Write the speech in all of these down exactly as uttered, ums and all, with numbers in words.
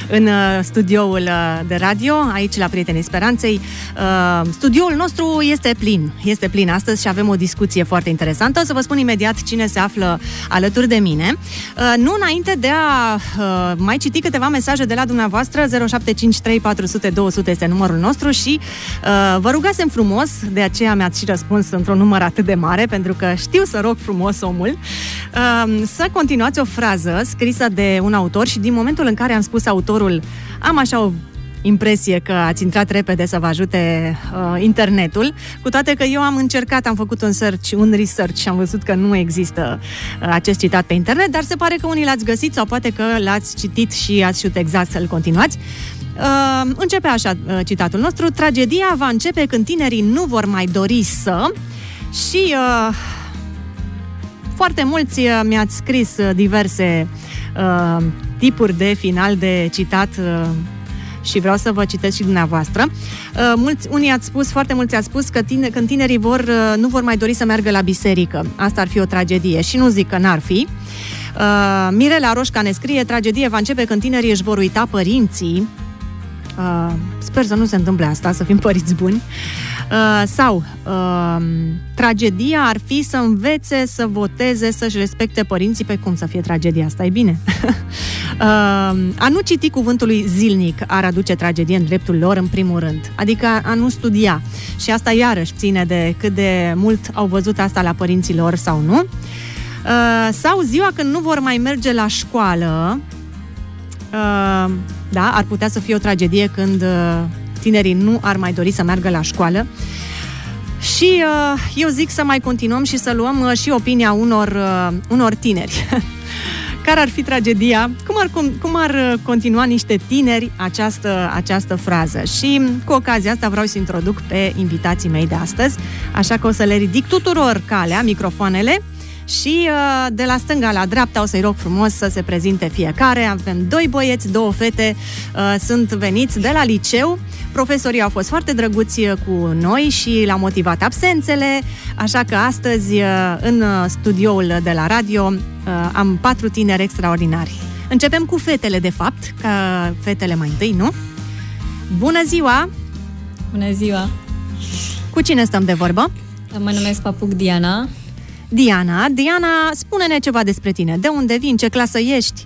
în studioul de radio, aici la Prietenii Speranței. Studioul nostru este plin, este plin astăzi și avem o discuție foarte interesantă. O să vă spun imediat cine se află alături de mine. Nu înainte de a mai citi câteva mesaje de la dumneavoastră. Zero șapte cinci trei patru zero zero două zero zero este numărul nostru și vă rugasem frumos, de aceea mi-ați și răspuns într-un număr atât de mare, pentru că știu să rog frumos omul, să continuați o frază scrisă de un autor și din momentul în care am spus autorul, am așa o impresie că ați intrat repede să vă ajute uh, internetul, cu toate că eu am încercat, am făcut un search, un research și am văzut că nu există uh, acest citat pe internet, dar se pare că unii l-ați găsit sau poate că l-ați citit și ați știut exact să-l continuați. Uh, începe așa uh, citatul nostru: tragedia va începe când tinerii nu vor mai dori să... Și uh, foarte mulți uh, mi-ați scris uh, diverse uh, tipuri de final de citat uh, și vreau să vă citesc și dumneavoastră. Uh, mulți, unii ați spus, foarte mulți ați spus că tine, când tinerii vor, uh, nu vor mai dori să meargă la biserică. Asta ar fi o tragedie și nu zic că n-ar fi. Uh, Mirela Roșca ne scrie: tragedie va începe când tinerii își vor uita părinții. Uh, sper să nu se întâmple asta, să fim părinți buni. Uh, sau uh, tragedia ar fi să învețe să voteze, să-și respecte părinții. Pe cum să fie tragedia asta? E bine. uh, a nu citi cuvântului zilnic ar aduce tragedie în dreptul lor, în primul rând. Adică a nu studia. Și asta iarăși ține de cât de mult au văzut asta la părinții lor sau nu. Uh, sau ziua când nu vor mai merge la școală. Uh, da, ar putea să fie o tragedie când uh, tinerii nu ar mai dori să meargă la școală. Și uh, eu zic să mai continuăm și să luăm uh, și opinia unor, uh, unor tineri. Care ar fi tragedia? Cum ar, cum, cum ar uh, continua niște tineri această, această frază? Și cu ocazia asta vreau să introduc pe invitații mei de astăzi, așa că o să le ridic tuturor calea, microfoanele. Și de la stânga la dreapta o să-i rog frumos să se prezinte fiecare. Avem doi băieți, două fete, sunt veniți de la liceu. Profesorii au fost foarte drăguți cu noi și le-au motivat absențele, așa că astăzi în studioul de la radio am patru tineri extraordinari. Începem cu fetele, de fapt, că fetele mai întâi, nu? Bună ziua! Bună ziua! Cu cine stăm de vorbă? Mă numesc Papuc Diana. Diana, Diana, spune-ne ceva despre tine. De unde vin? Ce clasă ești?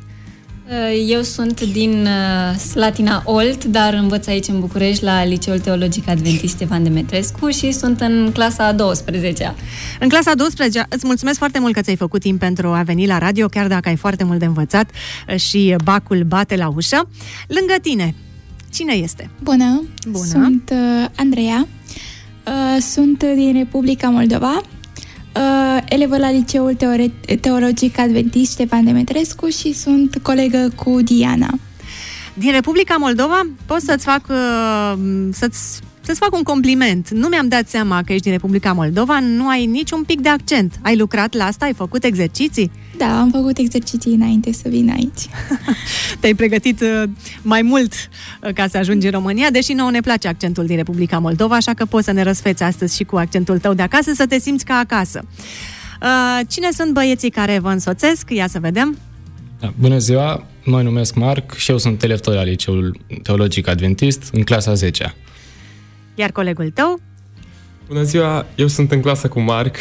Eu sunt din Slatina Olt, dar învăț aici în București la Liceul Teologic Adventist Ștefan Demetrescu și sunt în clasa a douăsprezecea. În clasa a douăsprezecea. Îți mulțumesc foarte mult că ți-ai făcut timp pentru a veni la radio, chiar dacă ai foarte mult de învățat și bacul bate la ușă. Lângă tine, cine este? Bună, Bună. Sunt uh, Andreea, uh, sunt din Republica Moldova. Uh, elevă la Liceul Teore- Teologic Adventist Ștefan Demetrescu și sunt colegă cu Diana. Din Republica Moldova pot să-ți fac, uh, să-ți, să-ți fac un compliment. Nu mi-am dat seama că ești din Republica Moldova, nu ai niciun pic de accent. Ai lucrat la asta? Ai făcut exerciții? Da, am făcut exerciții înainte să vin aici. Te-ai pregătit uh, mai mult uh, ca să ajungi în România, deși nouă ne place accentul din Republica Moldova, așa că poți să ne răsfeți astăzi și cu accentul tău de acasă, să te simți ca acasă. Uh, cine sunt băieții care vă însoțesc? Ia să vedem. Da, bună ziua, mă numesc Marc și eu sunt elev tot la Liceul Teologic Adventist, în clasa a zecea. Iar colegul tău? Bună ziua, eu sunt în clasă cu Marc,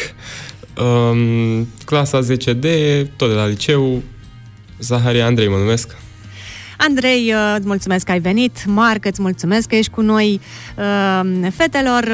um, clasa zece D, tot de la liceu, Zaharia Andrei mă numesc. Andrei, îți mulțumesc că ai venit. Marc, îți mulțumesc că ești cu noi. Fetelor,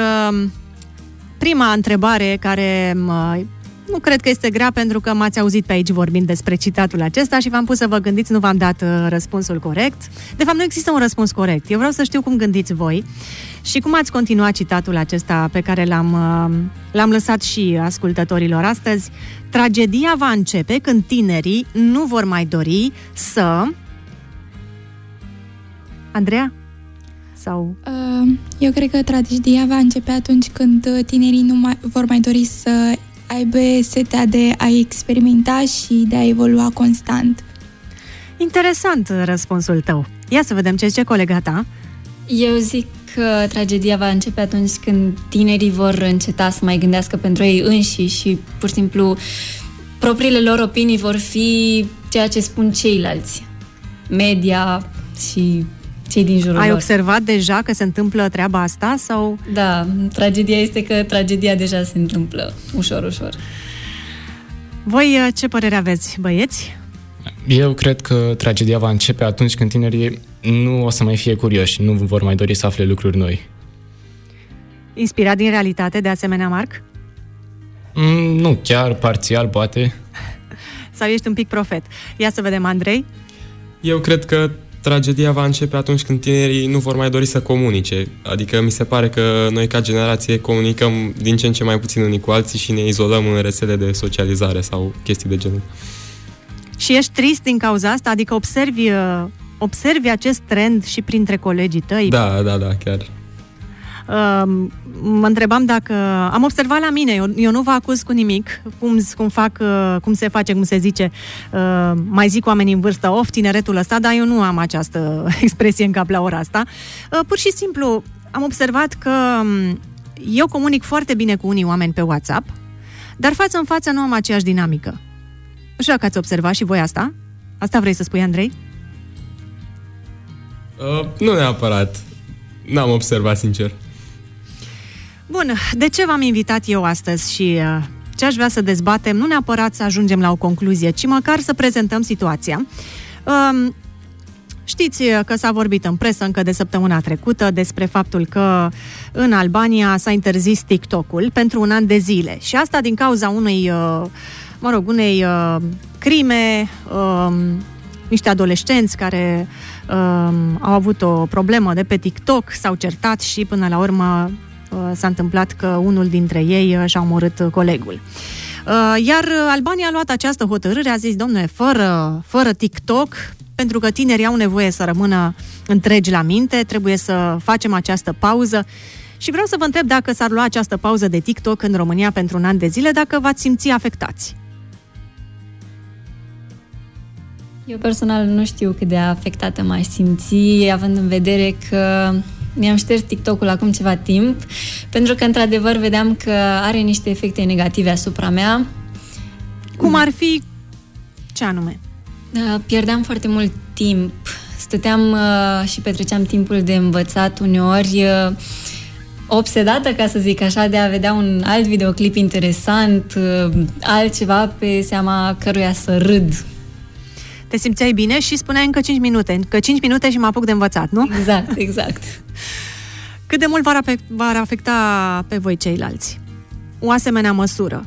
prima întrebare care nu cred că este grea, pentru că m-ați auzit pe aici vorbind despre citatul acesta și v-am pus să vă gândiți, nu v-am dat răspunsul corect. De fapt, nu există un răspuns corect. Eu vreau să știu cum gândiți voi și cum ați continuat citatul acesta pe care l-am, l-am lăsat și ascultătorilor astăzi. Tragedia va începe când tinerii nu vor mai dori să... Andreea? Sau... Eu cred că tragedia va începe atunci când tinerii nu mai, vor mai dori să aibă setea de a experimenta și de a evolua constant. Interesant răspunsul tău. Ia să vedem ce zice colega ta. Eu zic că tragedia va începe atunci când tinerii vor înceta să mai gândească pentru ei înșiși și, pur și simplu, propriile lor opinii vor fi ceea ce spun ceilalți. Media, și cei din jurul Ai lor. observat deja că se întâmplă treaba asta sau? Da, tragedia este că tragedia deja se întâmplă ușor, ușor. Voi ce părere aveți, băieți? Eu cred că tragedia va începe atunci când tinerii nu o să mai fie curioși, nu vor mai dori să afle lucruri noi. Inspirat din realitate, de asemenea, Marc? Mm, nu chiar, parțial, poate. Sau ești un pic profet? Ia să vedem, Andrei. Eu cred că tragedia va începe atunci când tinerii nu vor mai dori să comunice. Adică mi se pare că noi ca generație comunicăm din ce în ce mai puțin unii cu alții și ne izolăm în rețele de socializare sau chestii de genul. Și ești trist din cauza asta? Adică observi, observi acest trend și printre colegii tăi? Da, da, da, chiar. Uh, mă întrebam dacă... Am observat la mine, eu, eu nu vă acuz cu nimic, cum, cum fac, uh, cum se face, cum se zice, uh, mai zic oamenii în vârstă, of, tineretul ăsta, dar eu nu am această expresie în cap la ora asta. Uh, pur și simplu, am observat că um, eu comunic foarte bine cu unii oameni pe WhatsApp, dar față în față nu am aceeași dinamică. Nu știu dacă ați observat și voi asta? Asta vrei să spui, Andrei? Uh, nu neapărat. N-am observat, sincer. Bun, de ce v-am invitat eu astăzi și uh, ce aș vrea să dezbatem? Nu neapărat să ajungem la o concluzie, ci măcar să prezentăm situația. Uh, știți că s-a vorbit în presă încă de săptămâna trecută despre faptul că în Albania s-a interzis TikTok-ul pentru un an de zile. Și asta din cauza unei, uh, mă rog, unei uh, crime, uh, niște adolescenți care uh, au avut o problemă de pe TikTok, s-au certat și până la urmă s-a întâmplat că unul dintre ei și-a omorât colegul. Iar Albania a luat această hotărâre, a zis, domnule, fără, fără TikTok, pentru că tinerii au nevoie să rămână întregi la minte, trebuie să facem această pauză. Și vreau să vă întreb dacă s-ar lua această pauză de TikTok în România pentru un an de zile, dacă v-ați simți afectați. Eu personal nu știu cât de afectată m-aș simți, având în vedere că mi-am șters TikTok-ul acum ceva timp, pentru că, într-adevăr, vedeam că are niște efecte negative asupra mea. Cum ar fi? Ce anume? Pierdeam foarte mult timp. Stăteam și petreceam timpul de învățat uneori, obsedată, ca să zic așa, de a vedea un alt videoclip interesant, altceva pe seama căruia să râd. Te simțeai bine și spuneai încă cinci minute, că cinci minute și mă apuc de învățat, nu? Exact, exact. Cât de mult v-ar afecta pe voi ceilalți o asemenea măsură?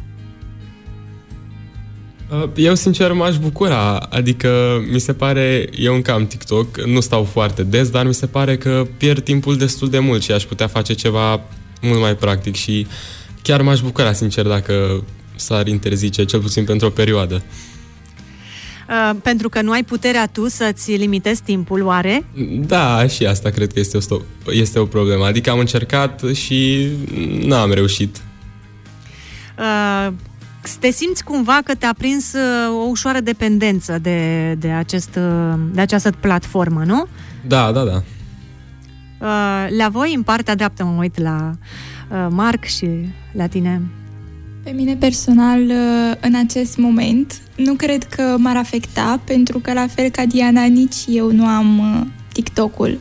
Eu, sincer, m-aș bucura. Adică, mi se pare, eu încă am TikTok, nu stau foarte des, dar mi se pare că pierd timpul destul de mult și aș putea face ceva mult mai practic și chiar m-aș bucura, sincer, dacă s-ar interzice, cel puțin pentru o perioadă. Uh, pentru că nu ai puterea tu să-ți limitezi timpul, oare? Da, și asta cred că este o, este o problemă. Adică am încercat și n-am reușit. Uh, te simți cumva că te-a prins uh, o ușoară dependență de, de, acest, uh, de această platformă, nu? Da, da, da. Uh, la voi, în partea dreaptă, mă uit la uh, Marc și la tine. Pe mine personal, în acest moment, nu cred că m-ar afecta, pentru că, la fel ca Diana, nici eu nu am TikTok-ul.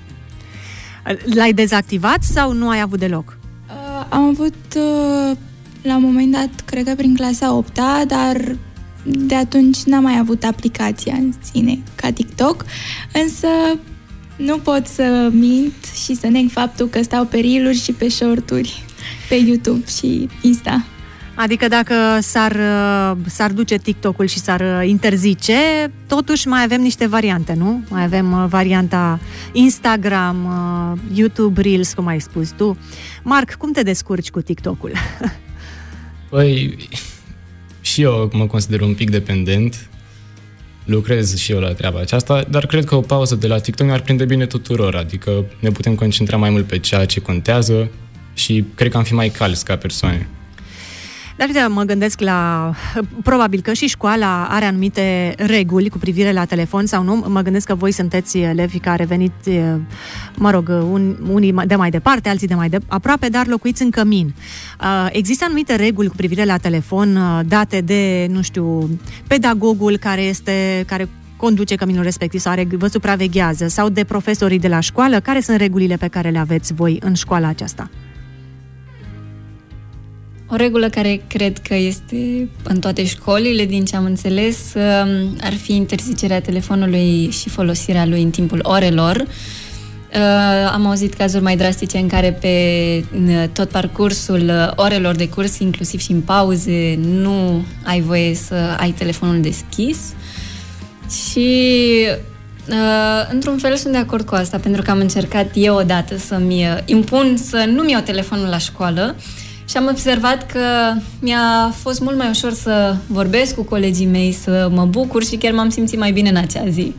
L-ai dezactivat sau nu ai avut deloc? Uh, am avut, uh, la un moment dat, cred că prin clasa a opta, dar de atunci n-am mai avut aplicația în sine ca TikTok, însă nu pot să mint și să neg faptul că stau pe reel-uri și pe short-uri pe YouTube și Insta. Adică dacă s-ar, s-ar duce TikTok-ul și s-ar interzice, totuși mai avem niște variante, nu? Mai avem varianta Instagram, YouTube Reels, cum ai spus tu. Marc, cum te descurci cu TikTok-ul? Păi, și eu mă consider un pic dependent. Lucrez și eu la treaba aceasta, dar cred că o pauză de la TikTok ne-ar prinde bine tuturor, adică ne putem concentra mai mult pe ceea ce contează și cred că am fi mai calzi ca persoane. Dar uite, mă gândesc la... Probabil că și școala are anumite reguli cu privire la telefon sau nu. Mă gândesc că voi sunteți elevi care veniți, mă rog, un, unii de mai departe, alții de mai de aproape, dar locuiți în cămin. Există anumite reguli cu privire la telefon date de, nu știu, pedagogul care este... care conduce căminul respectiv sau are, vă supraveghează, sau de profesorii de la școală? Care sunt regulile pe care le aveți voi în școala aceasta? O regulă care cred că este în toate școlile, din ce am înțeles, ar fi interzicerea telefonului și folosirea lui în timpul orelor. Am auzit cazuri mai drastice în care pe tot parcursul orelor de curs, inclusiv și în pauze, nu ai voie să ai telefonul deschis. Și într-un fel sunt de acord cu asta, pentru că am încercat eu odată să-mi impun să nu-mi iau telefonul la școală și am observat că mi-a fost mult mai ușor să vorbesc cu colegii mei, să mă bucur și chiar m-am simțit mai bine în acea zi.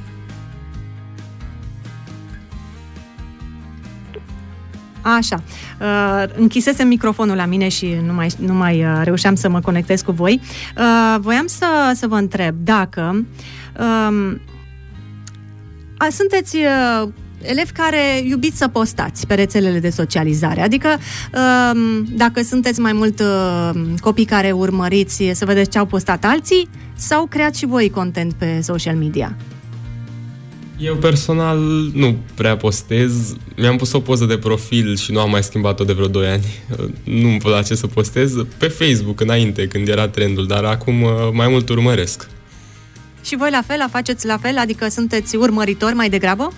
Așa, uh, închisesem microfonul la mine și nu mai, nu mai uh, reușeam să mă conectez cu voi. Uh, voiam să, să vă întreb dacă uh, a, sunteți uh, elevi care iubiți să postați pe rețelele de socializare, adică uh, dacă sunteți mai mult uh, copii care urmăriți să vedeți ce au postat alții sau creați și voi content pe social media? Eu personal nu prea postez. Mi-am pus o poză de profil și nu am mai schimbat-o de vreo doi ani. Nu-mi place să postez. Pe Facebook înainte, când era trendul, dar acum mai mult urmăresc. Și voi la fel, faceți la fel? Adică sunteți urmăritori mai degrabă?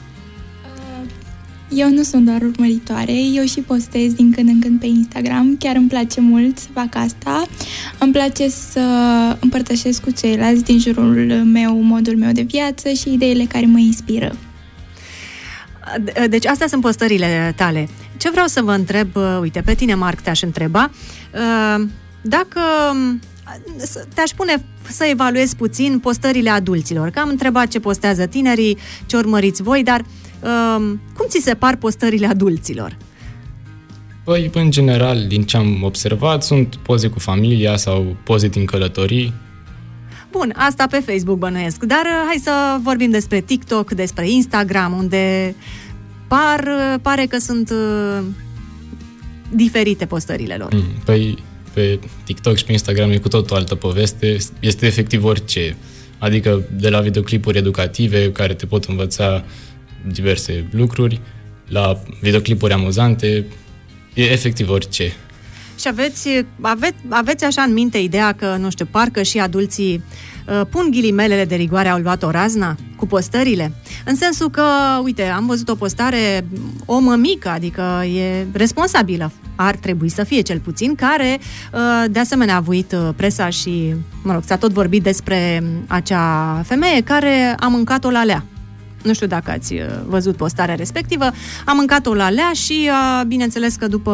Eu nu sunt doar urmăritoare, eu și postez din când în când pe Instagram, chiar îmi place mult să fac asta. Îmi place să împărtășesc cu ceilalți din jurul meu modul meu de viață și ideile care mă inspiră. Deci astea sunt postările tale. Ce vreau să vă întreb, uite, pe tine, Marc, te-aș întreba, dacă te-aș pune să evaluezi puțin postările adulților, că am întrebat ce postează tinerii, ce urmăriți voi, dar cum ți se par postările adulților? Păi, în general, din ce am observat, sunt poze cu familia sau poze din călătorii. Bun, asta pe Facebook bănuiesc, dar hai să vorbim despre TikTok, despre Instagram, unde par, pare că sunt uh, diferite postările lor. Mm, păi, pe TikTok și pe Instagram e cu tot o altă poveste, este efectiv orice, adică de la videoclipuri educative care te pot învăța diverse lucruri, la videoclipuri amuzante, e efectiv orice. Și aveți, ave, aveți așa în minte ideea că, nu știu, parcă și adulții uh, pun ghilimelele de rigoare, au luat o razna cu postările? În sensul că, uite, am văzut o postare, o mămică, adică e responsabilă, ar trebui să fie cel puțin, care uh, de asemenea a avuit presa și, mă rog, s-a tot vorbit despre acea femeie care a mâncat-o la lea. Nu știu dacă ați văzut postarea respectivă. Am mâncat-o la lea și, bineînțeles că după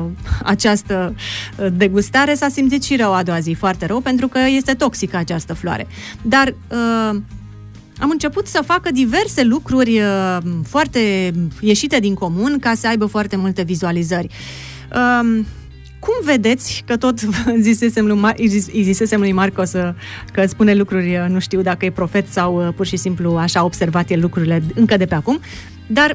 această degustare s-a simțit și rău a doua zi, foarte rău, pentru că este toxică această floare. Dar uh, am început să facă diverse lucruri uh, foarte ieșite din comun ca să aibă foarte multe vizualizări. Uh, Cum vedeți, că tot zisesem lui, Mar- zisesem lui Marco să, că spune lucruri, nu știu dacă e profet sau pur și simplu așa a observat el lucrurile încă de pe acum, dar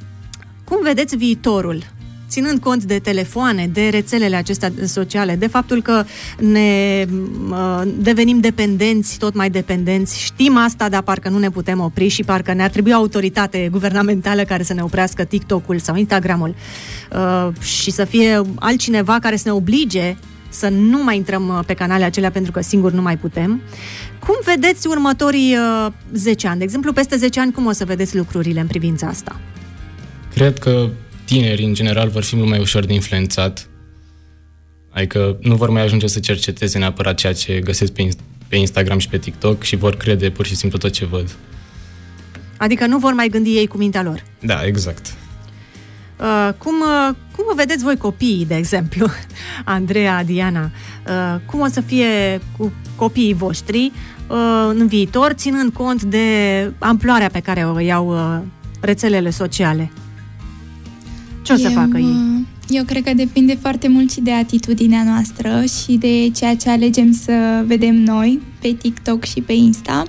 cum vedeți viitorul, ținând cont de telefoane, de rețelele acestea sociale, de faptul că ne uh, devenim dependenți, tot mai dependenți, știm asta, dar parcă nu ne putem opri și parcă ne-ar trebui o autoritate guvernamentală care să ne oprească TikTok-ul sau Instagram-ul uh, și să fie altcineva care să ne oblige să nu mai intrăm pe canale acelea pentru că singur nu mai putem. Cum vedeți următorii uh, zece ani? De exemplu, peste zece ani, cum o să vedeți lucrurile în privința asta? Cred că tinerii, în general, vor fi mult mai ușor de influențat. Adică nu vor mai ajunge să cerceteze neapărat ceea ce găsesc pe, pe Instagram și pe TikTok și vor crede pur și simplu tot ce văd. Adică nu vor mai gândi ei cu mintea lor. Da, exact. Uh, cum, uh, cum vă vedeți voi copiii, de exemplu, Andreea, Diana? Uh, cum o să fie cu copiii voștri uh, în viitor, ținând cont de amploarea pe care o iau uh, rețelele sociale? Ce o să eu, facă ei? Eu cred că depinde foarte mult și de atitudinea noastră și de ceea ce alegem să vedem noi pe TikTok și pe Insta.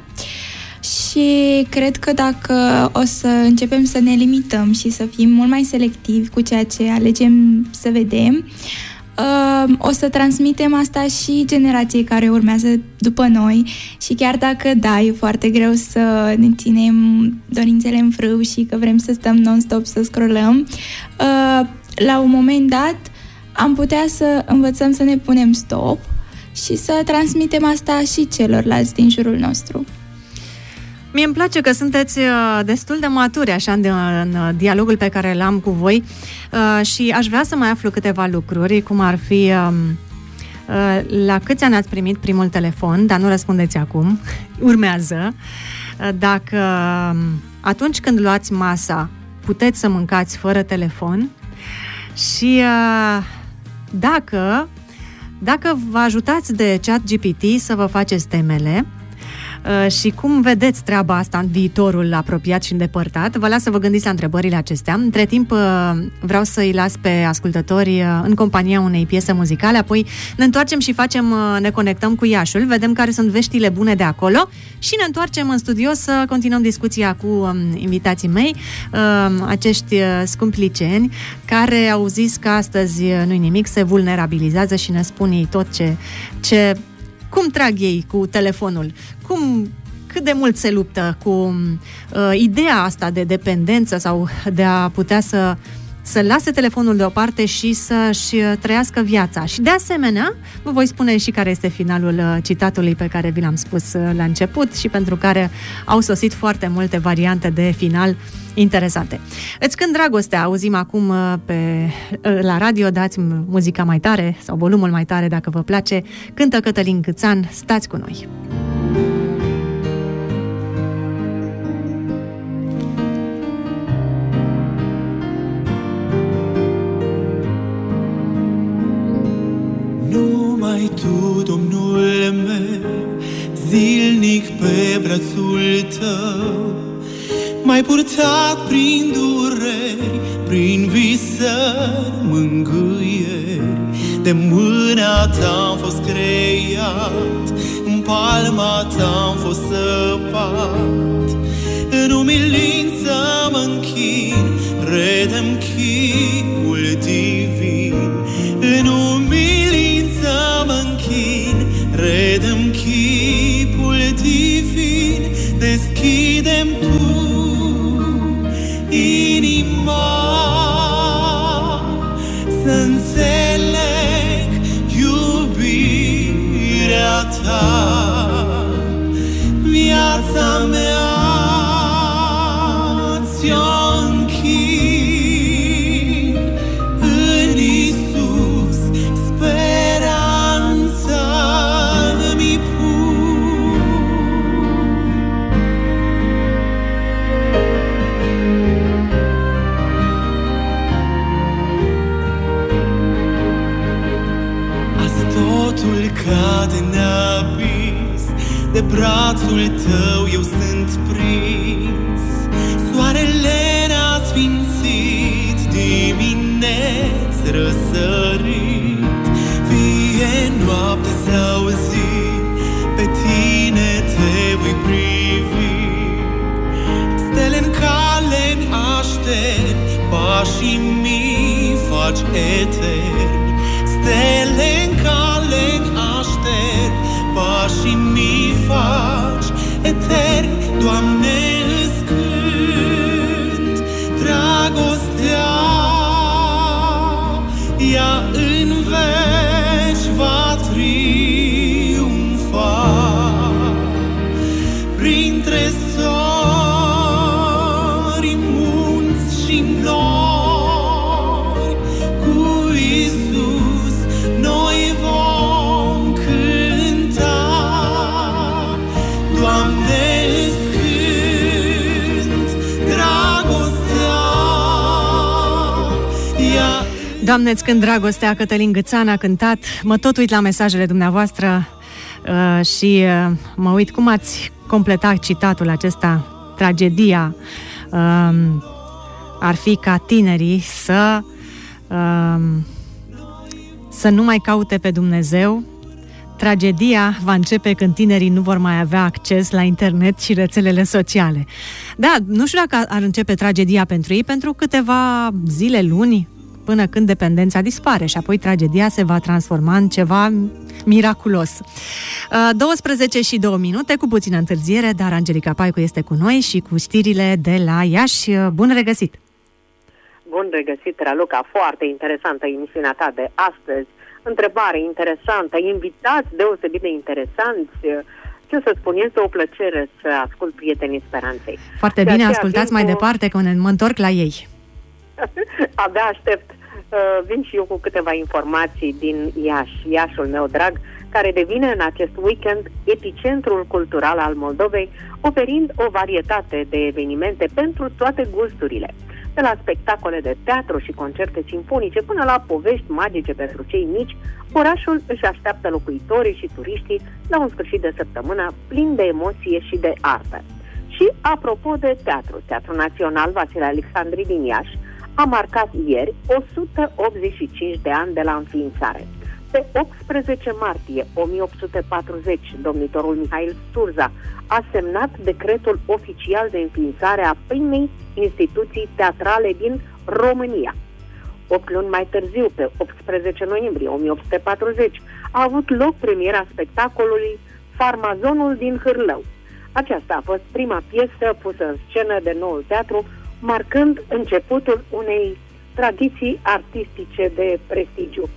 Și cred că dacă o să începem să ne limităm și să fim mult mai selectivi cu ceea ce alegem să vedem, uh, o să transmitem asta și generației care urmează după noi și chiar dacă, da, e foarte greu să ne ținem dorințele în frâu și că vrem să stăm non-stop să scrollăm, uh, la un moment dat am putea să învățăm să ne punem stop și să transmitem asta și celorlalți din jurul nostru. Mie îmi place că sunteți destul de maturi așa în, în dialogul pe care l-am cu voi și aș vrea să mai aflu câteva lucruri, cum ar fi la câți ani ați primit primul telefon, dar nu răspundeți acum, urmează, dacă atunci când luați masa puteți să mâncați fără telefon și dacă, dacă vă ajutați de ChatGPT să vă faceți temele și cum vedeți treaba asta în viitorul apropiat și îndepărtat. Vă las să vă gândiți la întrebările acestea. Între timp vreau să-i las pe ascultători în compania unei piese muzicale, apoi ne întoarcem și facem, ne conectăm cu Iașul, vedem care sunt veștile bune de acolo și ne întoarcem în studio să continuăm discuția cu invitații mei, acești scumpi liceeni care au zis că astăzi nu-i nimic, se vulnerabilizează și ne spun ei tot ce... ce cum trag ei cu telefonul, cum, cât de mult se luptă cu uh, ideea asta de dependență sau de a putea să, să lase telefonul deoparte și să-și trăiască viața. Și de asemenea, vă voi spune și care este finalul uh, citatului pe care vi l-am spus uh, la început și pentru care au sosit foarte multe variante de final interesante. Îți cânt dragostea, auzim acum pe, la radio, dați muzica mai tare sau volumul mai tare dacă vă place. Cântă Cătălin Câțan, stați cu noi! Numai tu, Domnul meu, zilnic pe brațul tău, m-ai purtat prin dureri, prin visări, mângâieri. De mâna ta am fost creat, în palma ta am fost săpat. În umilință mă închin, redem chipul divin. În umilință mă închin, redem chipul divin. Deschidem tu inima să înțeleg iubirea ta. Viața mea ți-o închin în Iisus, speranța mi pun. Azi totul cade în abis, de brațul tău eu sunt prins. Soarele ne-a sfințit, dimineți răsărit. Fie noapte sau zi, pe tine te voi privi. Stele-n cale-mi aștept, pașii mi faci eterni. Stele-n cale-mi aștept, pașii mi faci eterni. Doamne, îți cânt dragostea, ea în veci va triumfa. Printre sori, munți și nori, cu Iisus noi vom cânta. Doamne, îți cânt dragostea, ea... Doamne, îți cânt dragostea, Cătălin Gâțan a cântat. Mă tot uit la mesajele dumneavoastră uh, și uh, mă uit cum ați completat citatul acesta. Tragedia uh, ar fi ca tinerii să uh, să nu mai caute pe Dumnezeu. Tragedia va începe când tinerii nu vor mai avea acces la internet și rețelele sociale. Da, nu știu dacă ar începe tragedia pentru ei pentru câteva zile, luni, până când dependența dispare și apoi tragedia se va transforma în ceva miraculos. douăsprezece și două minute, cu puțină întârziere, dar Angelica Paicu este cu noi și cu știrile de la Iași. Bun regăsit! Bun regăsit, Raluca, foarte interesantă emisiunea ta de astăzi. Întrebare interesantă, invitați deosebit de interesanți. Ce să spun, este o plăcere să ascult Prietenii Speranței. Foarte bine, ascultați mai cu... departe, că mă întorc la ei. Abia aștept. Vin și eu cu câteva informații din Iași, Iașul meu drag, care devine în acest weekend epicentrul cultural al Moldovei, oferind o varietate de evenimente pentru toate gusturile. De la spectacole de teatru și concerte simfonice până la povești magice pentru cei mici, orașul își așteaptă locuitorii și turiștii la un sfârșit de săptămână plin de emoție și de artă. Și apropo de teatru, Teatrul Național Vasile Alexandri din Iași a marcat ieri o sută optzeci și cinci de ani de la înființare. Pe optsprezece martie o mie opt sute patruzeci, domnitorul Mihail Sturza a semnat decretul oficial de înființare a primei instituții teatrale din România. Opt luni mai târziu, pe optsprezece noiembrie o mie opt sute patruzeci, a avut loc premiera spectacolului Farmazonul din Hârlău. Aceasta a fost prima piesă pusă în scenă de noul teatru, marcând începutul unei tradiții artistice de prestigiu.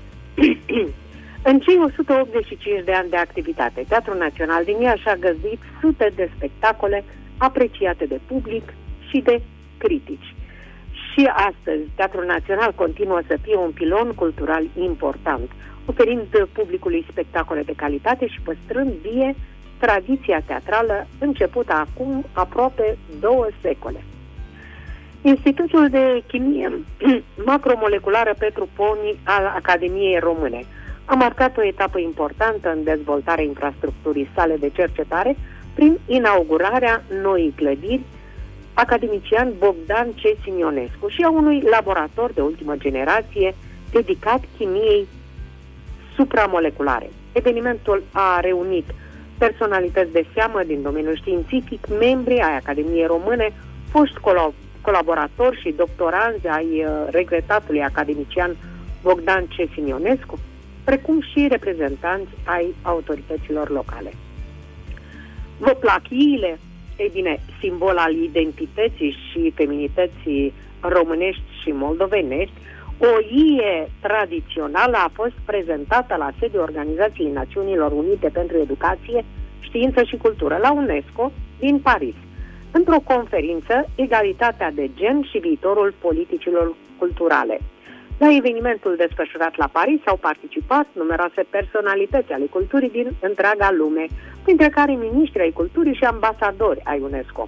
În cei o sută optzeci și cinci de ani de activitate, Teatrul Național din Iași a găzduit sute de spectacole apreciate de public și de critici. Și astăzi, Teatrul Național continuă să fie un pilon cultural important, oferind publicului spectacole de calitate și păstrând vie tradiția teatrală începută acum aproape două secole. Institutul de Chimie Macromoleculară Petru Poni al Academiei Române a marcat o etapă importantă în dezvoltarea infrastructurii sale de cercetare prin inaugurarea noii clădiri academician Bogdan C. Simionescu și a unui laborator de ultimă generație dedicat chimiei supramoleculare. Evenimentul a reunit personalități de seamă din domeniul științific, membri ai Academiei Române, foști colaboratori colaboratori și doctoranzi ai uh, regretatului academician Bogdan C. Simionescu, precum și reprezentanți ai autorităților locale. Vă plac iile? Ei bine, simbol al identității și feminității românești și moldovenești, o ie tradițională a fost prezentată la sediul Organizației Națiunilor Unite pentru Educație, Știință și Cultură, la UNESCO, din Paris, într-o conferință, Egalitatea de gen și viitorul politicilor culturale. La evenimentul desfășurat la Paris au participat numeroase personalități ale culturii din întreaga lume, printre care miniștri ai culturii și ambasadori ai UNESCO.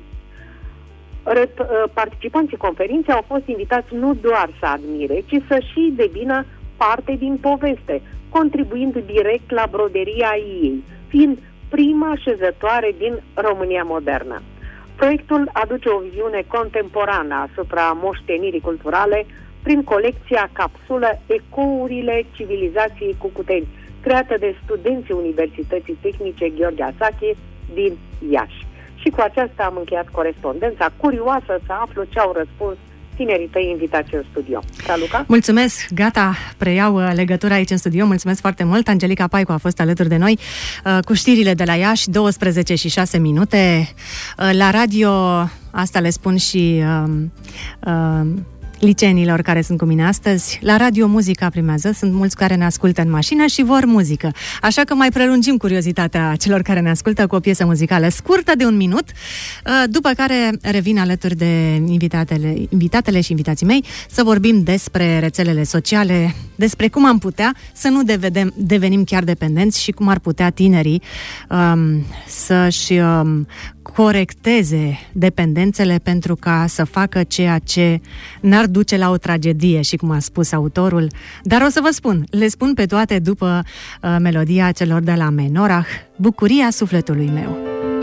Participanții conferinței au fost invitați nu doar să admire, ci să și devină parte din poveste, contribuind direct la broderia ei, fiind prima așezătoare din România modernă. Proiectul aduce o viziune contemporană asupra moștenirii culturale prin colecția capsulă Ecourile Civilizației Cucuteni, creată de studenții Universității Tehnice Gheorghe Asache din Iași. Și cu aceasta am încheiat corespondența, curioasă să aflu ce au răspuns tinerii tăi invitați în studio. Raluca? Mulțumesc, gata, preiau legătura aici în studio. Mulțumesc foarte mult. Angelica Paicu a fost alături de noi cu știrile de la Iași, douăsprezece și șase minute. La radio, asta le spun și uh, uh, liceenilor care sunt cu mine astăzi, la radio muzica primează, sunt mulți care ne ascultă în mașină și vor muzică. Așa că mai prelungim curiozitatea celor care ne ascultă cu o piesă muzicală scurtă de un minut, după care revin alături de invitatele, invitatele și invitații mei să vorbim despre rețelele sociale, despre cum am putea să nu devedem, devenim chiar dependenți și cum ar putea tinerii um, să-și um, corecteze dependențele pentru ca să facă ceea ce n-ar duce la o tragedie, și cum a spus autorul. Dar o să vă spun, le spun pe toate după uh, melodia celor de la Menorah, Bucuria sufletului meu.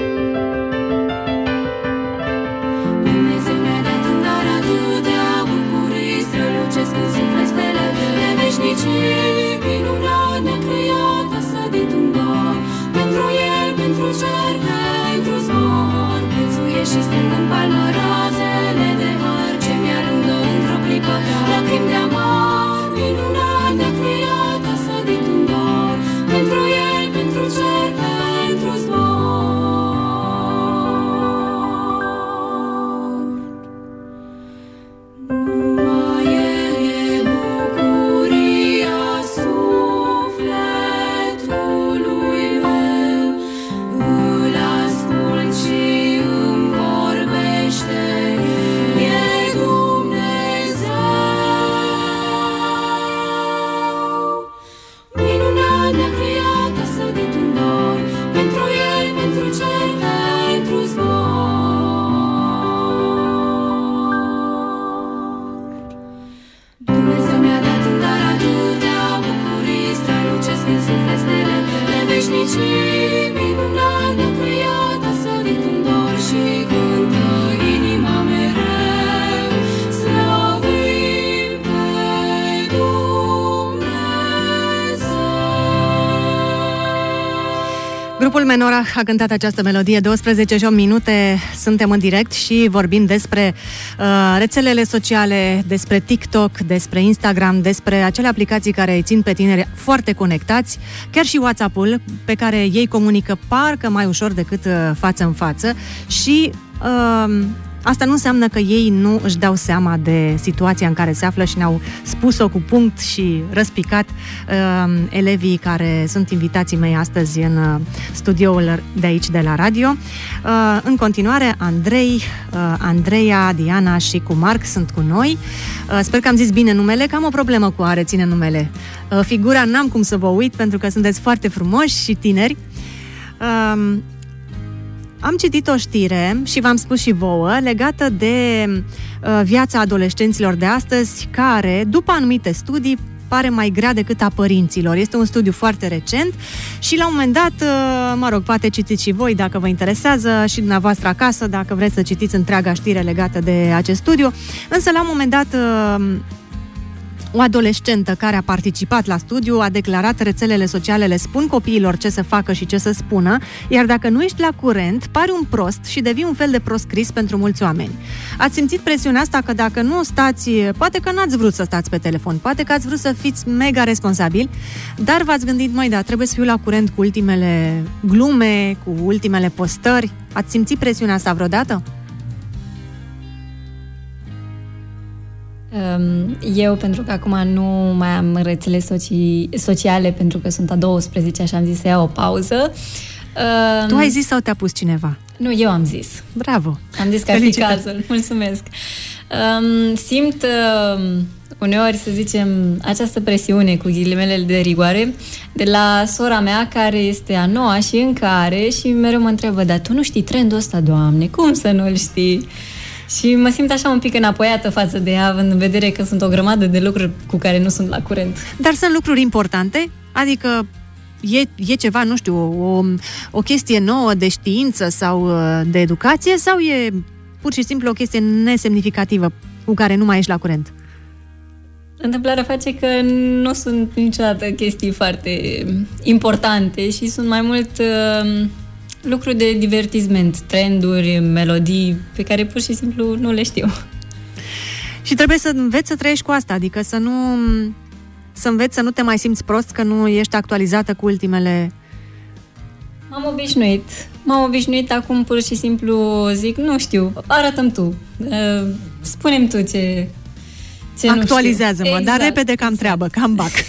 Dumnezeu mi-a dat în dar atâtea bucurii, strălucesc în suflet stele de veșnicii. Minunat ne-a creat asta dintr-un dar, pentru el, pentru cer, pentru zbor. Prețuiești și strâng în palmă razele de har ce mi-alungă într-o clipă lacrimi de amar. Carmen Orach a cântat această melodie, douăsprezece și opt minute, suntem în direct și vorbim despre uh, rețelele sociale, despre TikTok, despre Instagram, despre acele aplicații care îi țin pe tineri foarte conectați, chiar și WhatsApp-ul, pe care ei comunică parcă mai ușor decât uh, față în față și... Uh, Asta nu înseamnă că ei nu își dau seama de situația în care se află și ne-au spus-o cu punct și răspicat uh, elevii care sunt invitații mei astăzi în uh, studioul de aici de la radio. Uh, în continuare, Andrei, uh, Andreea, Diana și cu Marc sunt cu noi. Uh, sper că am zis bine numele, că am o problemă cu a reține numele. Uh, figura n-am cum să vă uit pentru că sunteți foarte frumoși și tineri. Uh, Am citit o știre și v-am spus și vouă legată de uh, viața adolescenților de astăzi, care, după anumite studii, pare mai grea decât a părinților. Este un studiu foarte recent și la un moment dat, uh, mă rog, poate citiți și voi dacă vă interesează și dumneavoastră acasă, dacă vreți să citiți întreaga știre legată de acest studiu. Însă, la un moment dat, uh, o adolescentă care a participat la studiu a declarat: rețelele sociale le spun copiilor ce să facă și ce să spună, iar dacă nu ești la curent, pari un prost și devii un fel de proscris pentru mulți oameni. Ați simțit presiunea asta că dacă nu stați, poate că n-ați vrut să stați pe telefon, poate că ați vrut să fiți mega responsabili, dar v-ați gândit, măi, da, trebuie să fiu la curent cu ultimele glume, cu ultimele postări. Ați simțit presiunea asta vreodată? Eu, pentru că acum nu mai am rețele soci- sociale, pentru că sunt a douăsprezecea și am zis să iau o pauză. Tu ai zis sau te-a pus cineva? Nu, eu am zis. Bravo! Am zis că ar fi cazul. Mulțumesc! Simt uneori, să zicem, această presiune cu ghilimele de rigoare de la sora mea, care este a noua și încă are, și mereu mă întreabă: dar tu nu știi trendul ăsta, Doamne? Cum să nu-l știi? Și mă simt așa un pic înapoiată față de ea, având în vedere că sunt o grămadă de lucruri cu care nu sunt la curent. Dar sunt lucruri importante? Adică e, e ceva, nu știu, o, o chestie nouă de știință sau de educație, sau e pur și simplu o chestie nesemnificativă cu care nu mai ești la curent? Întâmplarea face că nu sunt niciodată chestii foarte importante și sunt mai mult uh, lucruri de divertisment, trenduri, melodii pe care pur și simplu nu le știu. Și trebuie să înveți să trăiești cu asta, adică să nu să înveți să nu te mai simți prost că nu ești actualizată cu ultimele... M-am obișnuit. M-am obișnuit, acum pur și simplu zic: nu știu, arată-mi tu. Uh, spune-mi tu ce, ce actualizează-mă, nu știu. dar Exact, repede că am treabă, că am bac.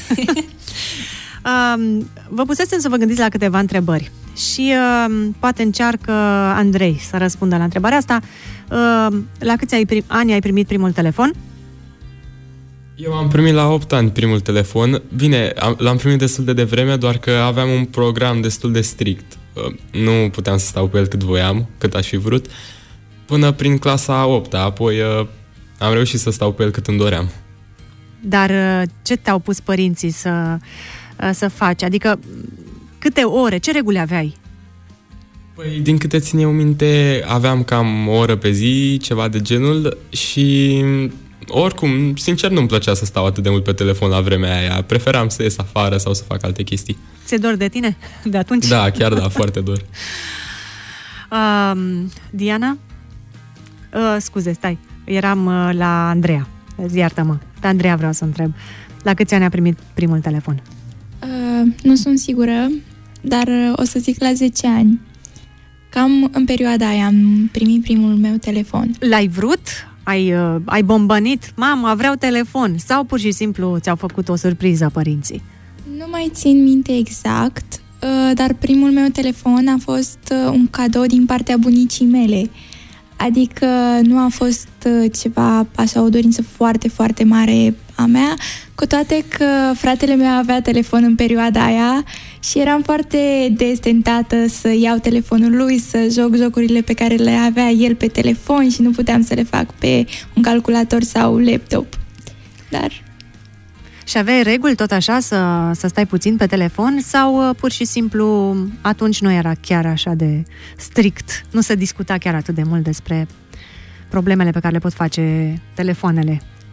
uh, vă pusesem să vă gândiți la câteva întrebări. Și uh, poate încearcă Andrei să răspundă la întrebarea asta. Uh, la câți ai prim- ani ai primit primul telefon? Eu am primit la opt ani primul telefon. Bine, am, l-am primit destul de devreme, doar că aveam un program destul de strict. Uh, nu puteam să stau pe el cât voiam, cât aș fi vrut, până prin clasa a opta. Apoi uh, am reușit să stau pe el cât îmi doream. Dar uh, ce te-au pus părinții să, uh, să faci? Adică câte ore, ce reguli aveai? Păi, din câte țin eu minte, aveam cam o oră pe zi, ceva de genul, și oricum, sincer, nu-mi plăcea să stau atât de mult pe telefon la vremea aia. Preferam să ies afară sau să fac alte chestii. Ți-e dor de tine de atunci? Da, chiar da, foarte dor. Uh, Diana? Uh, scuze, stai, eram uh, la Andreea. Iartă-mă, de Andreea vreau să întreb. La câți ani a primit primul telefon? Uh, nu sunt sigură, dar uh, o să zic la zece ani. Cam în perioada aia am primit primul meu telefon. L-ai vrut? Ai, uh, ai bombănit? Mama, vreau telefon? Sau pur și simplu ți-au făcut o surpriză părinții? Nu mai țin minte exact, uh, dar primul meu telefon a fost uh, un cadou din partea bunicii mele. Adică nu a fost uh, ceva, așa, o dorință foarte, foarte mare a mea, cu toate că fratele meu avea telefon în perioada aia și eram foarte destentată să iau telefonul lui, să joc jocurile pe care le avea el pe telefon și nu puteam să le fac pe un calculator sau laptop. Dar... Și aveai reguli tot așa să, să stai puțin pe telefon sau uh, pur și simplu atunci nu era chiar așa de strict? Nu se discuta chiar atât de mult despre problemele pe care le pot face telefoanele?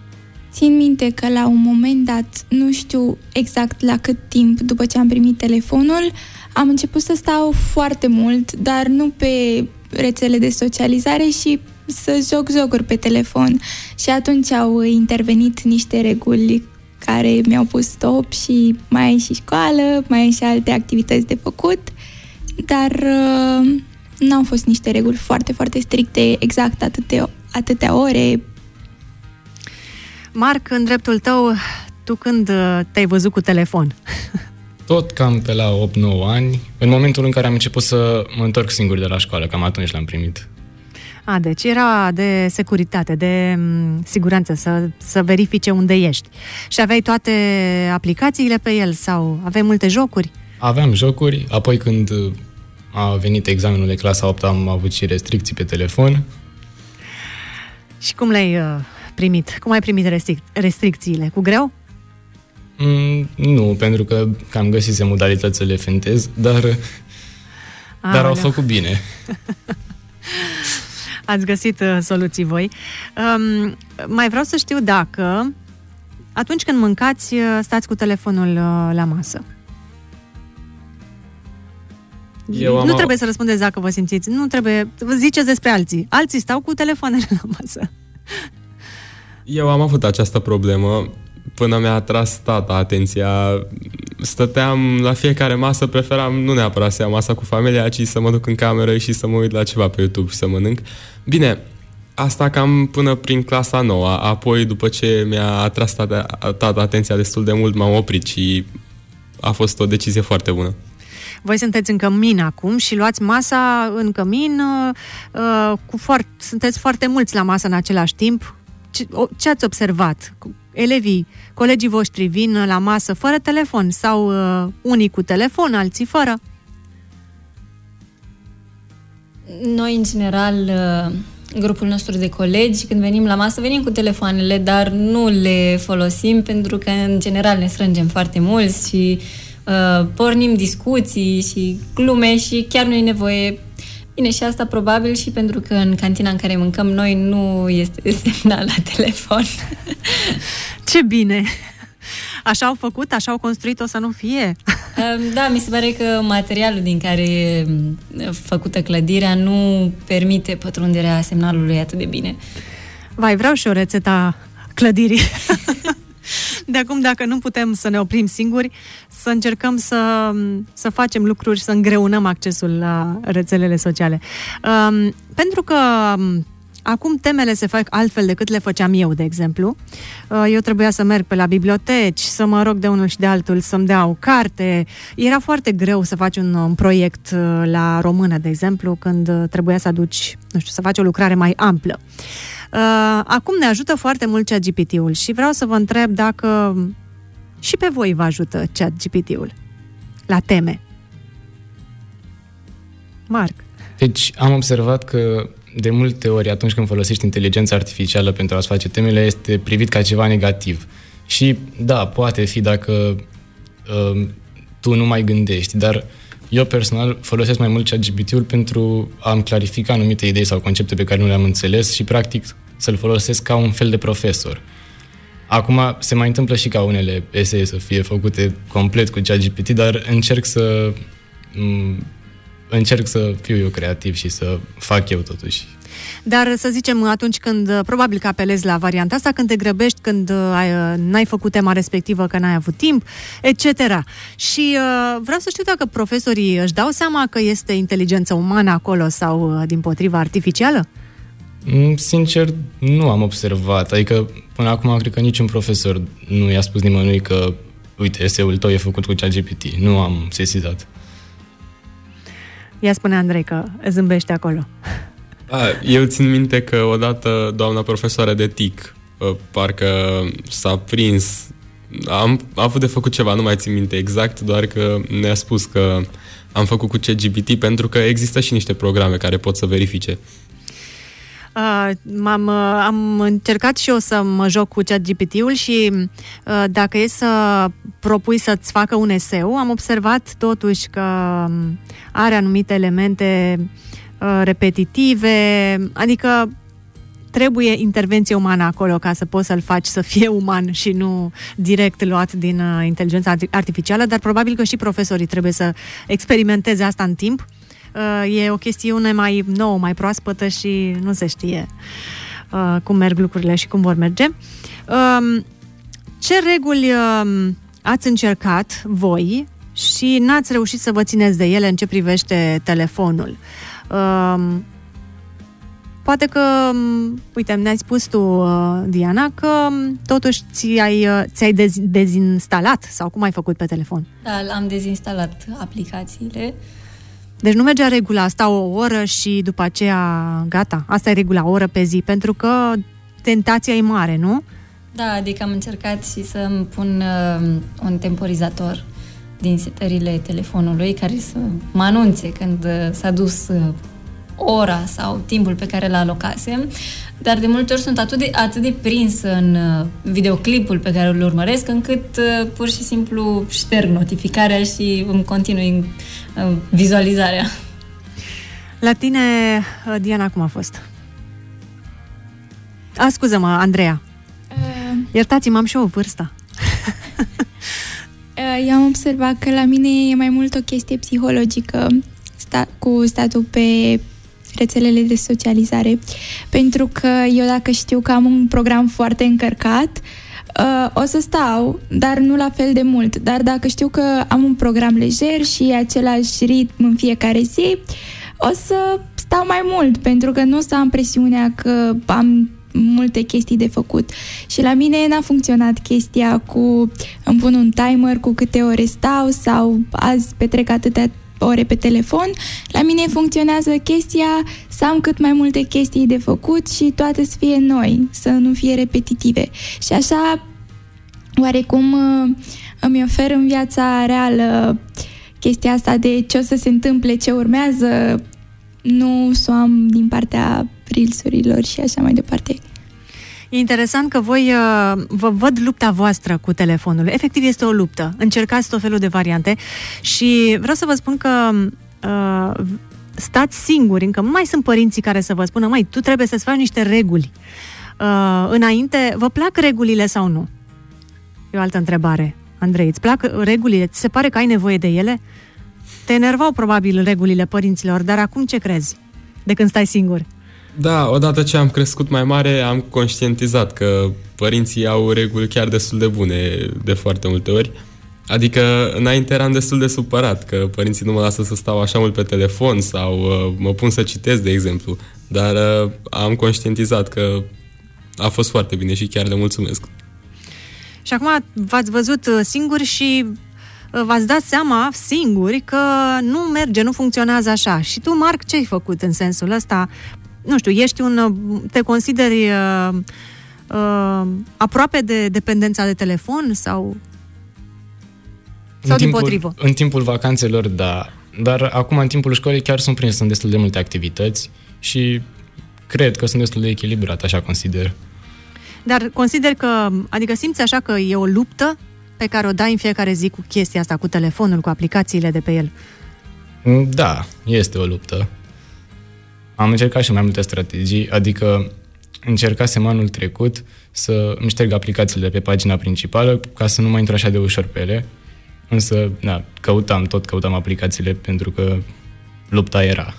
țin minte că la un moment dat, nu știu exact la cât timp după ce am primit telefonul, am început să stau foarte mult, dar nu pe rețele de socializare și să joc jocuri pe telefon. Și atunci au intervenit niște reguli care mi-au pus stop și mai ai și școală, mai ai și alte activități de făcut, dar uh, n-au fost niște reguli foarte, foarte stricte, exact atâtea, atâtea ore. Marc, în dreptul tău, tu când te-ai văzut cu telefon? Tot cam pe la opt nouă ani, în momentul în care am început să mă întorc singur de la școală, cam atunci l-am primit. A, deci era de securitate, de m, siguranță, să, să verifice unde ești. Și aveai toate aplicațiile pe el sau aveai multe jocuri? Aveam jocuri, apoi când a venit examenul de clasa a opta am avut și restricții pe telefon. Și cum le-ai uh, primit? Cum ai primit restric- restricțiile? Cu greu? Mm, nu, pentru că cam găsise modalități să le fentez, dar, A, dar au da. făcut bine. Ați găsit uh, soluții voi. Um, mai vreau să știu dacă atunci când mâncați, uh, stați cu telefonul uh, la masă. Eu am nu a- trebuie să răspundeți dacă vă simțiți. Nu trebuie, vă ziceți despre alții. Alții stau cu telefoanele la masă. Eu am avut această problemă până mi-a atras tata atenția. Stăteam la fiecare masă, preferam nu neapărat să iau masa cu familia, ci să mă duc în cameră și să mă uit la ceva pe YouTube și să mănânc. Bine, asta cam până prin clasa nouă. Apoi, după ce mi-a atras tata, tata atenția destul de mult, m-am oprit și a fost o decizie foarte bună. Voi sunteți în cămin acum și luați masa în cămin, uh, cu foarte, sunteți foarte mulți la masă în același timp. Ce, o, ce ați observat? Elevii, colegii voștri vin la masă fără telefon sau uh, unii cu telefon, alții fără? Noi, în general, grupul nostru de colegi, când venim la masă, venim cu telefoanele, dar nu le folosim pentru că, în general, ne strângem foarte mulți și uh, pornim discuții și glume și chiar nu e nevoie. Bine, și asta probabil și pentru că în cantina în care mâncăm noi nu este semnal la telefon. Ce bine! Așa au făcut, așa au construit, o să nu fie? Da, mi se pare că materialul din care e făcută clădirea nu permite pătrunderea semnalului atât de bine. Vai, vreau și o rețeta clădirii. De acum, dacă nu putem să ne oprim singuri, să încercăm să, să facem lucruri, să îngreunăm accesul la rețelele sociale. Um, pentru că um, acum temele se fac altfel decât le făceam eu, de exemplu. Uh, eu trebuia să merg pe la biblioteci, să mă rog de unul și de altul să-mi dea o carte. Era foarte greu să faci un, un proiect uh, la română, de exemplu, când uh, trebuia să aduci, nu știu, să faci o lucrare mai amplă. Uh, acum ne ajută foarte mult ChatGPT-ul și vreau să vă întreb dacă și pe voi vă ajută ChatGPT-ul la teme. Marc. Deci am observat că de multe ori atunci când folosești inteligența artificială pentru a-ți face temele, este privit ca ceva negativ. Și da, poate fi dacă uh, tu nu mai gândești, dar eu personal folosesc mai mult ChatGPT-ul pentru a-mi clarifica anumite idei sau concepte pe care nu le-am înțeles și practic să-l folosesc ca un fel de profesor. Acum se mai întâmplă și ca unele esee să fie făcute complet cu ChatGPT, dar încerc să m- încerc să fiu eu creativ și să fac eu totuși. Dar să zicem atunci când, probabil că apelezi la varianta asta, când te grăbești, când ai, n-ai făcut tema respectivă, că n-ai avut timp, et cetera. Și uh, vreau să știu dacă profesorii își dau seama că este inteligență umană acolo sau dimpotriva artificială? Sincer, nu am observat. Adică până acum cred că niciun profesor nu i-a spus nimănui că uite, eseul tău e făcut cu ChatGPT. Nu am sesizat. Ia spune Andrei că zâmbește acolo. A, eu țin minte că odată doamna profesoară de T I C parcă s-a prins, am, am avut de făcut ceva, nu mai țin minte exact, doar că ne-a spus că am făcut cu ChatGPT pentru că există și niște programe care pot să verifice. Uh, m-am, uh, am încercat și eu să mă joc cu ChatGPT-ul și uh, dacă e să propui să-ți facă un eseu, am observat totuși că are anumite elemente uh, repetitive, adică trebuie intervenție umană acolo ca să poți să-l faci să fie uman și nu direct luat din uh, inteligența artificială, dar probabil că și profesorii trebuie să experimenteze asta în timp. Uh, e o chestiune mai nouă, mai proaspătă și nu se știe uh, cum merg lucrurile și cum vor merge. Uh, ce reguli uh, ați încercat voi și n-ați reușit să vă țineți de ele în ce privește telefonul? Uh, Poate că, uite, ne-ai spus tu, Diana, că totuși ți-ai, ți-ai dez- dezinstalat sau cum ai făcut pe telefon? Da, am dezinstalat aplicațiile. Deci nu mergea regula asta o oră și după aceea gata, asta e regula, o oră pe zi, pentru că tentația e mare, nu? Da, adică am încercat și să-mi pun uh, un temporizator din setările telefonului care să mă anunțe când uh, s-a dus uh, ora sau timpul pe care l-a alocasem, dar de multe ori sunt atât de, atât de prins în uh, videoclipul pe care îl urmăresc, încât uh, pur și simplu șterg notificarea și îmi continui uh, vizualizarea. La tine, Diana, cum a fost? A, scuză-mă, Andreea. Uh... Iertați-mă, am și o vârstă. Eu am observat că la mine e mai mult o chestie psihologică sta- cu statul pe rețelele de socializare, pentru că eu dacă știu că am un program foarte încărcat, uh, o să stau, dar nu la fel de mult. Dar dacă știu că am un program lejer și același ritm în fiecare zi, o să stau mai mult, pentru că nu o să am presiunea că am multe chestii de făcut. Și la mine n-a funcționat chestia cu îmi pun un timer cu câte ore stau sau azi petrec atâtea ore pe telefon. La mine funcționează chestia să am cât mai multe chestii de făcut și toate să fie noi, să nu fie repetitive. Și așa, oarecum îmi ofer în viața reală chestia asta de ce o să se întâmple, ce urmează, nu să o am din partea reels-urilor și așa mai departe. E interesant că voi uh, vă văd lupta voastră cu telefonul. Efectiv este o luptă. Încercați tot felul de variante și vreau să vă spun că uh, stați singuri, încă nu mai sunt părinții care să vă spună măi, tu trebuie să-ți faci niște reguli. Uh, înainte, vă plac regulile sau nu? E o altă întrebare. Andrei, îți plac regulile? Ți se pare că ai nevoie de ele? Te enervau probabil regulile părinților, dar acum ce crezi de când stai singur? Da, odată ce am crescut mai mare, am conștientizat că părinții au reguli chiar destul de bune de foarte multe ori. Adică înainte eram destul de supărat că părinții nu mă lasă să stau așa mult pe telefon sau uh, mă pun să citesc, de exemplu. Dar uh, am conștientizat că a fost foarte bine și chiar le mulțumesc. Și acum v-ați văzut singuri și v-ați dat seama singuri că nu merge, nu funcționează așa. Și tu, Marc, ce ai făcut în sensul ăsta? Nu știu, ești un... te consideri uh, uh, aproape de dependența de telefon sau... sau în dimpotrivă? Timpul, în timpul vacanțelor, da. Dar acum, în timpul școlii, chiar sunt prins în destul de multe activități și cred că sunt destul de echilibrat, așa consider. Dar consider că, adică simți așa că e o luptă pe care o dai în fiecare zi cu chestia asta, cu telefonul, cu aplicațiile de pe el? Da, este o luptă. Am încercat și mai multe strategii, adică încercasem anul trecut să îmi șterg aplicațiile pe pagina principală ca să nu mai intru așa de ușor pe ele. Însă, da, căutam, tot căutam aplicațiile pentru că lupta era.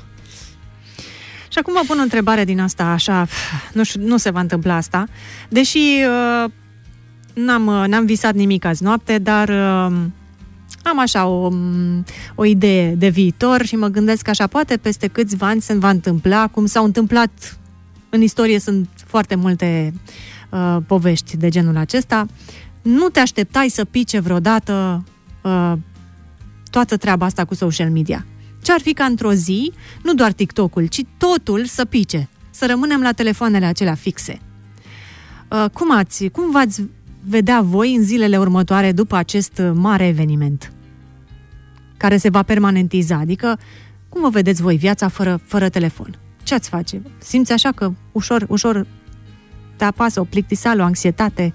Și acum vă pun o întrebare din asta, așa, nu știu, nu se va întâmpla asta, deși uh, n-am, n-am visat nimic azi noapte, dar uh, am așa o, o idee de viitor și mă gândesc că așa poate peste câțiva ani se va întâmpla, cum s-au întâmplat în istorie, sunt foarte multe uh, povești de genul acesta. Nu te așteptai să pice vreodată uh, toată treaba asta cu social media. Ce-ar fi ca într-o zi, nu doar TikTok-ul, ci totul să pice, să rămânem la telefoanele acelea fixe. Uh, cum ați, cum v-ați vedea voi în zilele următoare după acest mare eveniment care se va permanentiza? Adică, cum vă vedeți voi viața fără, fără telefon? Ce ați face? Simți așa că ușor, ușor te apasă o plictiseală, o anxietate?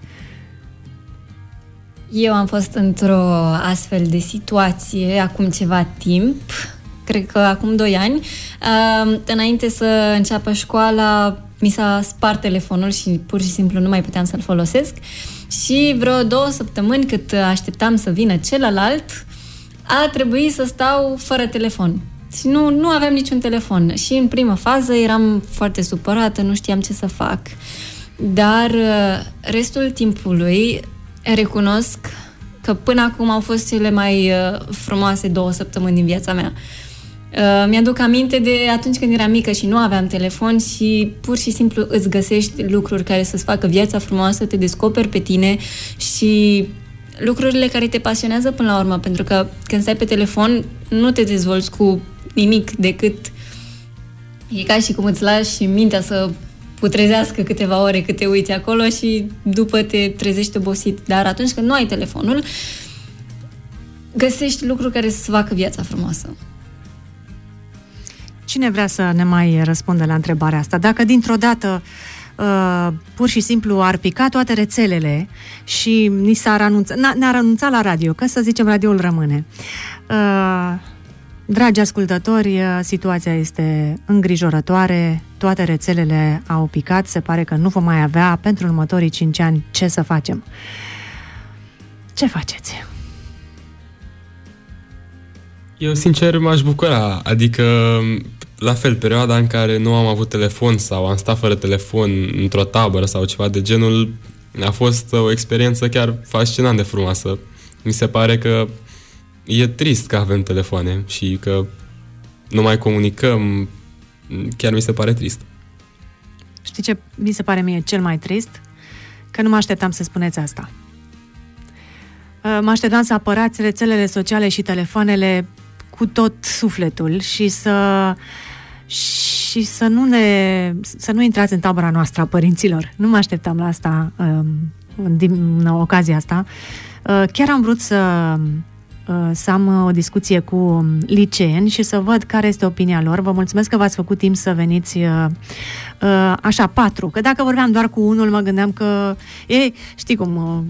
Eu am fost într-o astfel de situație acum ceva timp, cred că acum doi ani. Uh, înainte să înceapă școala, mi s-a spart telefonul și pur și simplu nu mai puteam să-l folosesc și vreo două săptămâni cât așteptam să vină celălalt, a trebuit să stau fără telefon. Și nu, nu aveam niciun telefon. Și în prima fază eram foarte supărată, nu știam ce să fac. Dar restul timpului recunosc că până acum au fost cele mai frumoase două săptămâni din viața mea. Mi-aduc aminte de atunci când eram mică și nu aveam telefon și pur și simplu îți găsești lucruri care să-ți facă viața frumoasă, te descoperi pe tine și lucrurile care te pasionează până la urmă, pentru că când stai pe telefon nu te dezvolți cu nimic decât e ca și cum îți lași mintea să putrezească câteva ore cât te uiți acolo și după te trezești obosit. Dar atunci când nu ai telefonul, găsești lucruri care să-ți facă viața frumoasă. Cine vrea să ne mai răspundă la întrebarea asta? Dacă dintr-o dată uh, pur și simplu ar pica toate rețelele și ni s-ar anunța, ne-ar anunța la radio, că să zicem radioul rămâne. Uh, dragi ascultători, situația este îngrijorătoare, toate rețelele au picat, se pare că nu vom mai avea pentru următorii cinci ani ce să facem. Ce faceți? Eu, sincer, m-aș bucura. Adică, la fel, perioada în care nu am avut telefon sau am stat fără telefon într-o tabără sau ceva de genul, a fost o experiență chiar fascinant de frumoasă. Mi se pare că e trist că avem telefoane și că nu mai comunicăm. Chiar mi se pare trist. Știi ce mi se pare mie cel mai trist? Că nu mă așteptam să spuneți asta. Mă așteptam să apărați rețelele sociale și telefoanele cu tot sufletul și să și să nu ne să nu intrați în tabăra noastră a părinților. Nu mă așteptam la asta în, în ocazia asta. Chiar am vrut să să am o discuție cu liceeni și să văd care este opinia lor. Vă mulțumesc că v-ați făcut timp să veniți așa, patru. Că dacă vorbeam doar cu unul, mă gândeam că e, știi cum,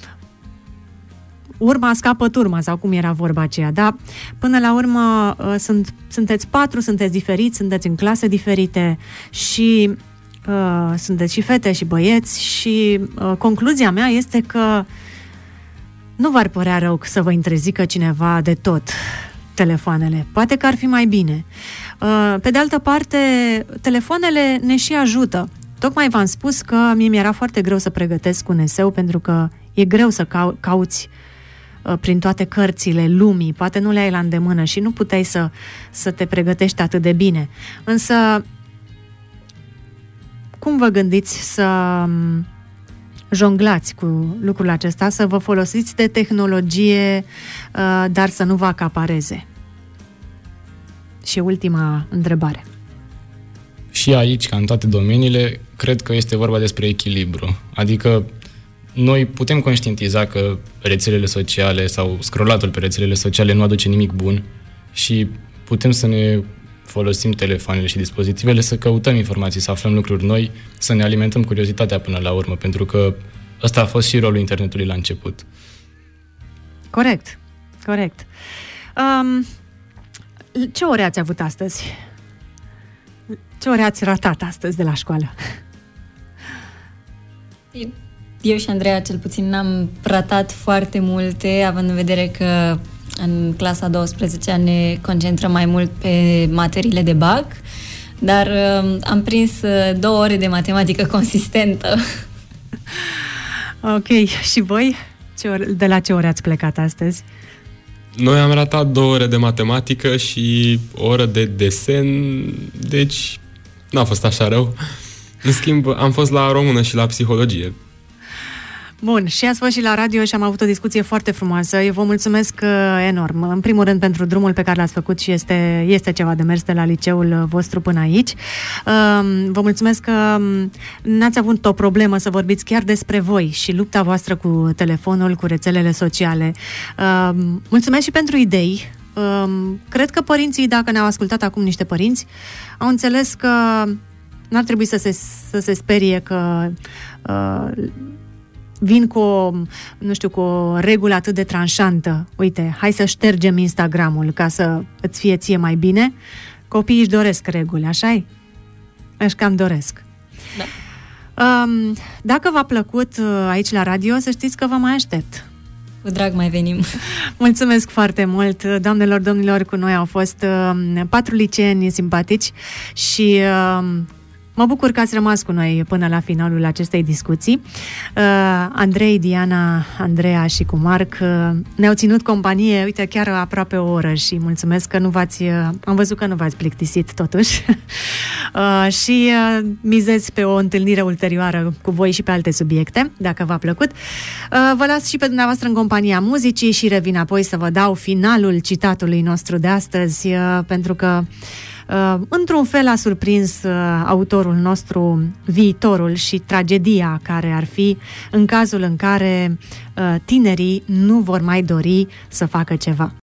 urma scapă turma, sau cum era vorba aceea, dar până la urmă sunt, sunteți patru, sunteți diferiți, sunteți în clase diferite și uh, sunteți și fete și băieți și uh, concluzia mea este că nu v-ar părea rău să vă întrezică cineva de tot telefoanele. Poate că ar fi mai bine. Uh, pe de altă parte, telefoanele ne și ajută. Tocmai v-am spus că mie mi-era foarte greu să pregătesc un eseu pentru că e greu să cau- cauți prin toate cărțile lumii, poate nu le ai la îndemână și nu puteai să, să te pregătești atât de bine. Însă, cum vă gândiți să jonglați cu lucrul acesta, să vă folosiți de tehnologie, dar să nu vă acapareze? Și ultima întrebare. Și aici, ca în toate domeniile, cred că este vorba despre echilibru. Adică noi putem conștientiza că rețelele sociale sau scrollatul pe rețelele sociale nu aduce nimic bun și putem să ne folosim telefoanele și dispozitivele să căutăm informații, să aflăm lucruri noi, să ne alimentăm curiozitatea până la urmă, pentru că ăsta a fost și rolul internetului la început. Corect, corect. Um, ce ore ați avut astăzi? Ce ore ați ratat astăzi de la școală? Eu și Andreea, cel puțin, n-am ratat foarte multe, având în vedere că în clasa a douăsprezecea ne concentrăm mai mult pe materiile de bac, dar uh, am prins uh, două ore de matematică consistentă. Ok, și voi? Ce ore, de la ce ore ați plecat astăzi? Noi am ratat două ore de matematică și o oră de desen, deci n-a fost așa rău. În schimb, am fost la română și la psihologie. Bun, și ați fost și la radio și am avut o discuție foarte frumoasă. Eu vă mulțumesc uh, enorm. În primul rând pentru drumul pe care l-ați făcut și este, este ceva de mers de la liceul vostru până aici. Uh, vă mulțumesc că n-ați avut o problemă să vorbiți chiar despre voi și lupta voastră cu telefonul, cu rețelele sociale. Uh, mulțumesc și pentru idei. Uh, cred că părinții, dacă ne-au ascultat acum niște părinți, au înțeles că n-ar trebui să se, să se sperie că uh, vin cu o, nu știu, cu o regulă atât de tranșantă. Uite, hai să ștergem Instagramul ca să îți fie ție mai bine. Copiii își doresc reguli, așa-i? Își cam doresc. Da. Um, dacă v-a plăcut aici la radio, să știți că vă mai aștept. Cu drag mai venim. Mulțumesc foarte mult, doamnelor, domnilor, cu noi au fost uh, patru liceeni simpatici și uh, mă bucur că ați rămas cu noi până la finalul acestei discuții. Uh, Andrei, Diana, Andreea și cu Marc uh, ne-au ținut companie, uite, chiar aproape o oră și mulțumesc că nu v-ați, uh, am văzut că nu v-ați plictisit totuși. uh, și uh, mizez pe o întâlnire ulterioară cu voi și pe alte subiecte, dacă v-a plăcut. Uh, vă las și pe dumneavoastră în compania muzicii și revin apoi să vă dau finalul citatului nostru de astăzi, uh, pentru că Uh, într-un fel a surprins uh, autorul nostru viitorul și tragedia care ar fi în cazul în care uh, tinerii nu vor mai dori să facă ceva.